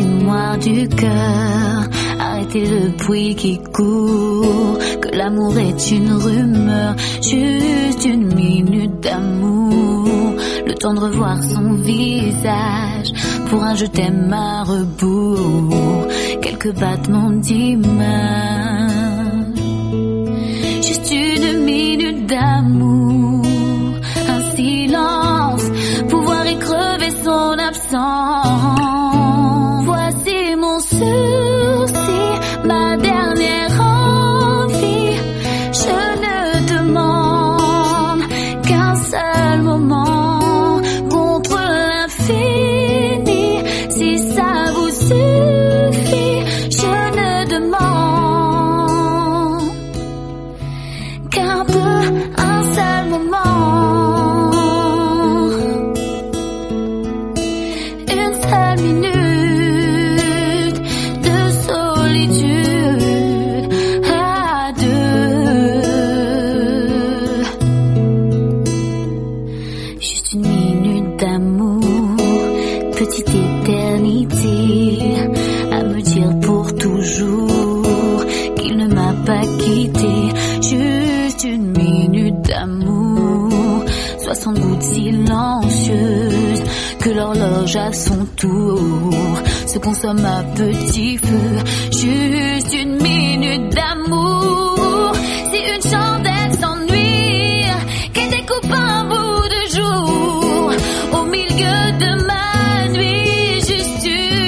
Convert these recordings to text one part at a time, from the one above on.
mémoire du cœur. Arrêtez le bruit qui court, que l'amour est une rumeur, juste une minute d'amour, le temps de revoir son visage, pour un je t'aime à rebours, quelques battements d'image, juste une minute d'amour, un silence, pouvoir y crever son absence. Voici mon sursis, ma dernière envie. Je ne demande qu'un seul moment contre l'infini. Si ça vous suffit, je ne demande qu'un peu, un seul moment, une seule minute de solitude à deux. Juste une minute d'amour, petite éternité, à me dire pour toujours qu'il ne m'a pas quitté. Juste une minute d'amour, 60 gouttes silencieuses, que l'horloge à son tour se consomme à petit feu. Juste une minute d'amour, si une chandelle s'ennuie, qu'elle découpe un bout de jour au milieu de ma nuit. Juste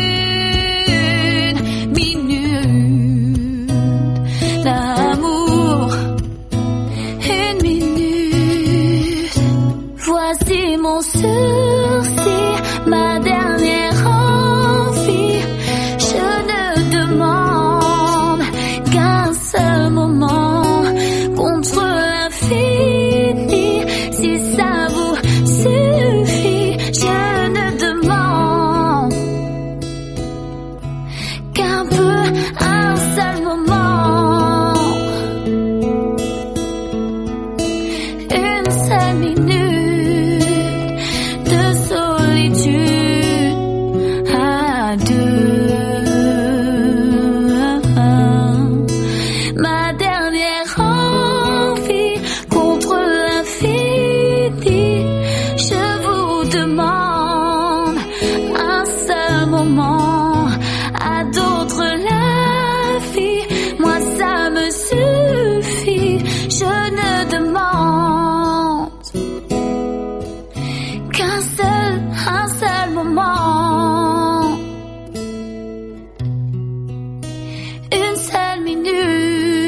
une minute d'amour, une minute. Voici mon sursis, ma dernière envie. Je ne demande qu'un seul moment contre l'infini. Si ça vous suffit, je ne demande qu'un peu, un seul moment, une seule minute de solitude à deux. Ma dernière envie contre l'infini. Je vous demande un seul moment, à d'autres la vie. Moi ça me suffit. Je ne demande qu'un seul, un seul moment, une seule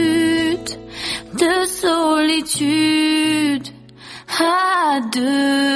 minute de solitude à deux.